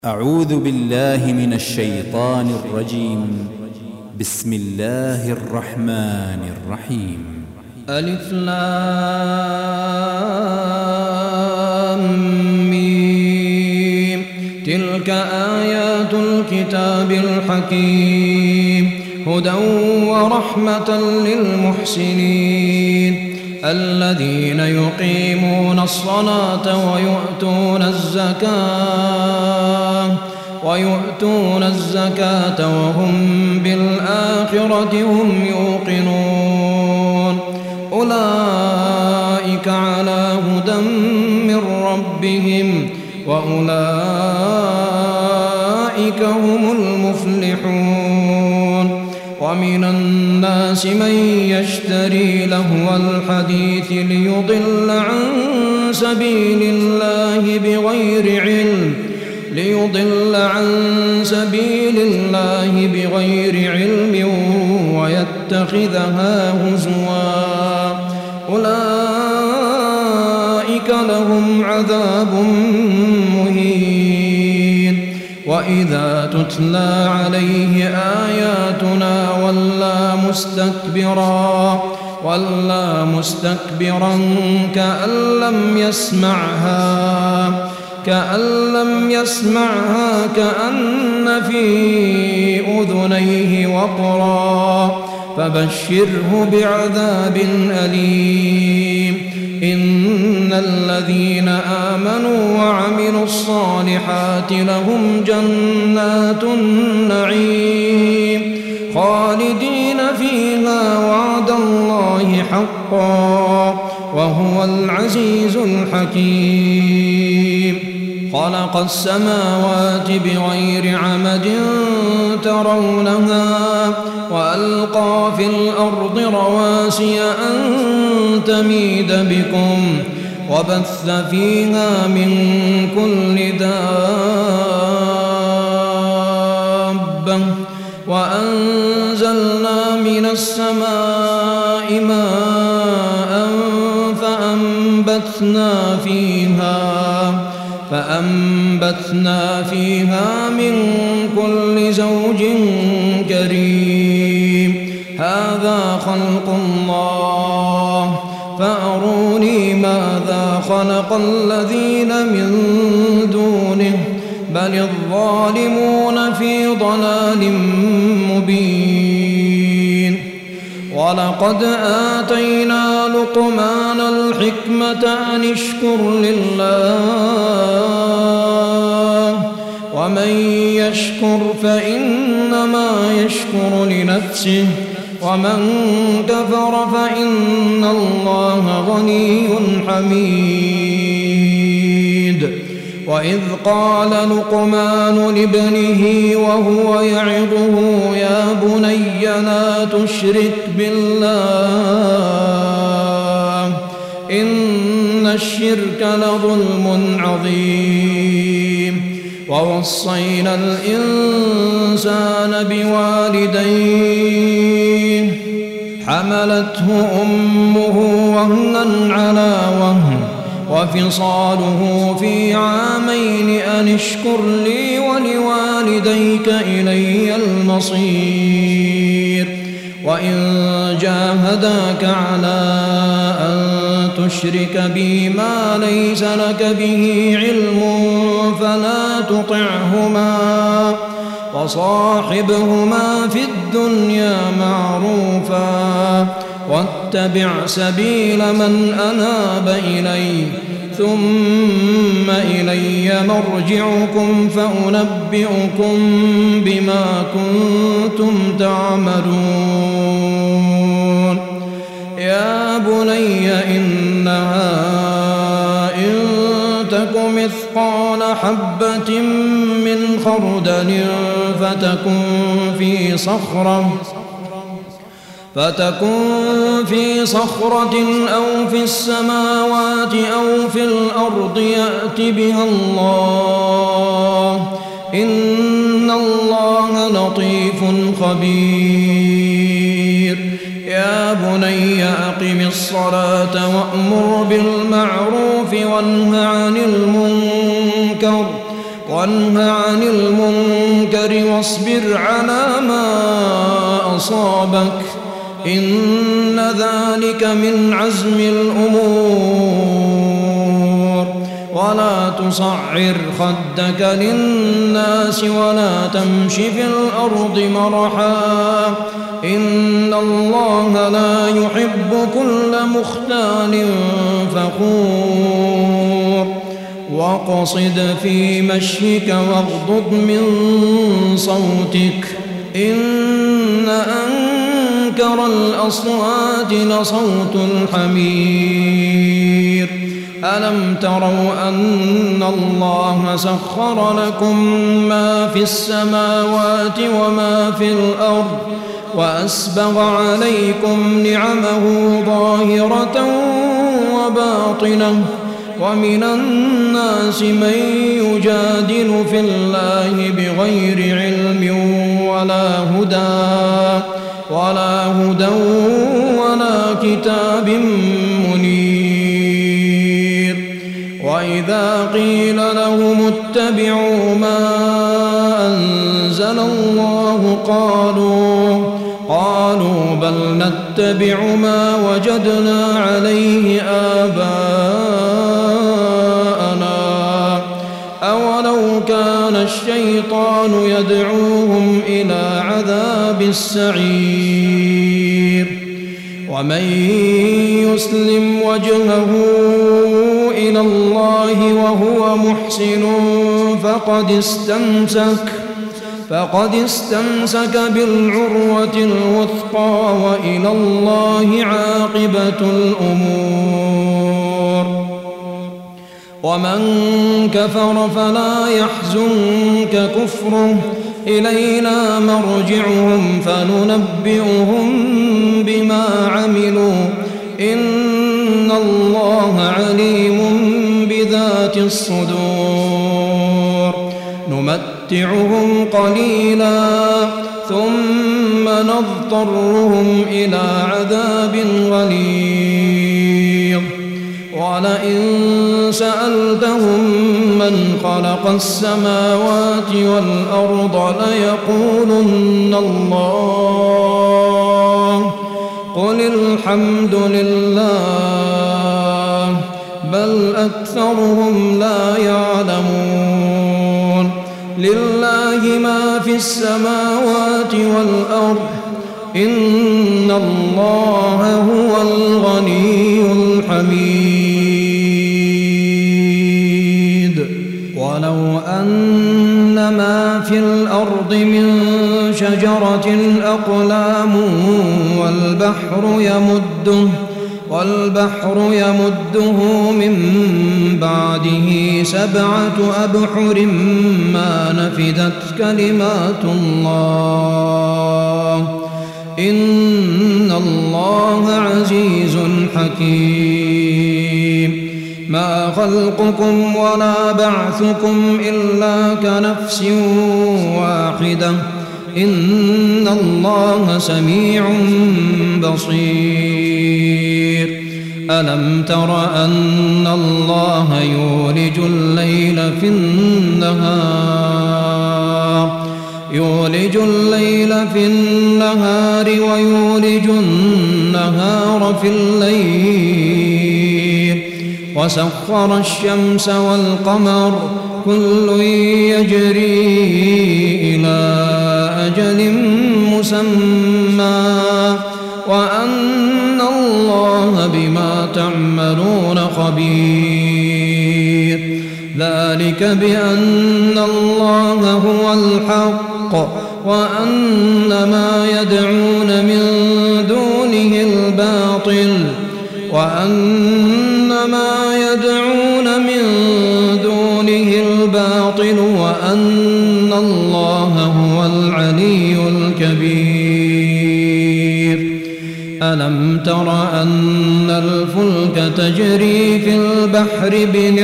أعوذ بالله من الشيطان الرجيم. بسم الله الرحمن الرحيم. ألف لام ميم. تلك آيات الكتاب الحكيم هدى ورحمة للمحسنين الذين يقيمون الصلاة ويؤتون الزكاة وهم بالآخرة هم يوقنون أولئك على هدى من ربهم وأولئك هم المفلحون. ومن الناس من يشتري لهو الحديث ليضل عن سبيل الله بغير علم ويتخذها هزوا أولئك لهم عذاب مهين. وإذا تتلى عليه آياتنا ولى مستكبرا كأن لم يسمعها كأن في أذنيه وقرا فبشره بعذاب أليم. إن الذين آمنوا وعملوا الصالحات لهم جنات النعيم خالدين فيها وعد الله حقا وهو العزيز الحكيم. خلق السماوات بغير عمد ترونها وألقى في الأرض رواسي أن تميد بكم وبث فيها من كل دابة وأنزلنا من السماء ماء فأنبتنا فيها من كل زوج كريم. هذا خلق الله فأروني ماذا خلق الذين من دونه بل الظالمون في ضلال مبين. ولقد آتينا لقمان الحكمة أن اشكر لله ومن يشكر فإنما يشكر لنفسه ومن كفر فإن الله غني حميد. وإذ قال لقمان لابنه وهو يعظه يا بني لا تشرك بالله إن الشرك لظلم عظيم. ووصينا الإنسان بوالديه حملته أمه وهنا على وهن وفصاله في عامين أن اشكر لي ولوالديك إلي المصير. وإن جاهداك على أن تشرك بي ما ليس لك به علم فلا تطعهما وصاحبهما في الدنيا معروفا واتبع سبيل من أناب إلي ثم إلي مرجعكم فأنبئكم بما كنتم تعملون. يا بني إنها إن تك مثقال حبة من خردل فتكن في صخرة أو في السماوات أو في الأرض يأت بها الله إن الله لطيف خبير. يا بني أقم الصلاة وأمر بالمعروف وانه عن المنكر وانه عن المنكر واصبر على ما أصابك إن ذلك من عزم الأمور ولا تصعر خدك للناس ولا تمش في الأرض مرحا إن الله لا يحب كل مختال فخور واقصد في مشيك واغضض من صوتك إن أنكر الأصوات لصوت الحمير ألم تروا أن الله سخر لكم ما في السماوات وما في الأرض وأسبغ عليكم نعمه ظاهرة وباطنة ومن الناس من يجادل في الله بغير علم ولا هدى ولا كتاب منير وإذا قيل لهم اتبعوا ما أنزل الله قالوا بل نتبع ما وجدنا عليه آباءنا أولو كان الشيطان يدعوهم إلى عذاب السعير ومن يسلم وجهه إلى الله وهو محسن فقد استمسك بالعروة الوثقى وإلى الله عاقبة الأمور ومن كفر فلا يحزنك كفره إلينا مرجعهم فننبئهم بما عملوا إن الله عليم بذات الصدور نمتعهم قليلا ثم نضطرهم إلى عذاب غليظ ولئن سألتهم من خلق السماوات والأرض ليقولن الله قل الحمد لله بل أكثرهم لا يعلمون لله ما في السماوات والأرض إن الله هو الغني الحميد ولو أن ما في الأرض من شجرة أقلام والبحر يمده من بعده 7 أبحر ما نفدت كلمات الله إن الله عزيز حكيم ما خلقكم ولا بعثكم إلا كنفس واحدة إن الله سميع بصير ألم تر أن الله يولج الليل في النهار ويولج النهار في الليل وسخر الشمس والقمر كل يجري إلى أجل مسمى وأن الله بما تعملون خبير ذلك بأن الله هو الحق وأن ما يدعون من دونه الباطل وأن الله هو العلي الكبير ألم تر أن الفلك تجري في البحر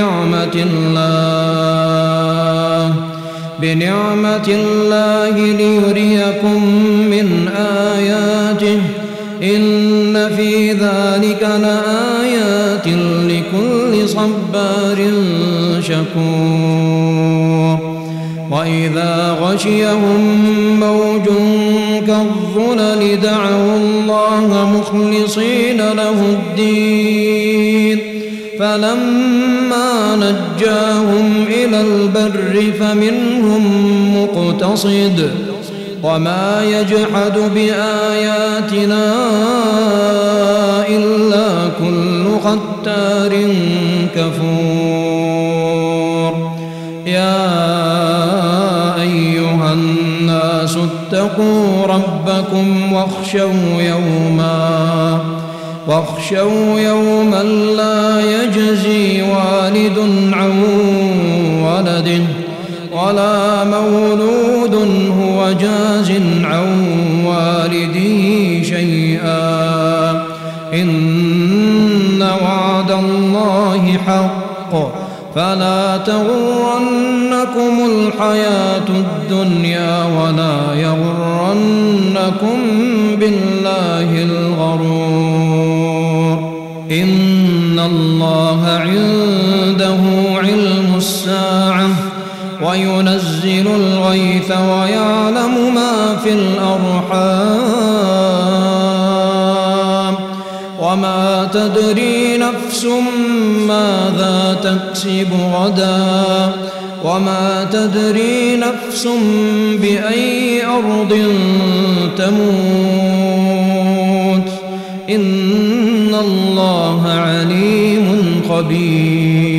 بنعمة الله ليريكم من آياته إن في ذلك لآيات لكل صبار شكور وإذا غشيهم موج كالظلل دعوا الله مخلصين له الدين فلما نجاهم إلى البر فمنهم مقتصد وما يجحد بآياتنا إلا كل ختار كفور يا أيها الناس اتقوا ربكم واخشوا يوما لا يجزي والد عن ولده ولا مولود هو جاز عن والده شيئا إن وعد الله حق فلا تغرنكم الحياة الدنيا ولا يغرنكم بالله الغرور إن الله عنده علم الساعة وينزل الغيث ويعلم ما في الأرحام وما تدري نفس ماذا تكسب غدا وما تدري نفس بأي أرض تموت إن الله عليم خبير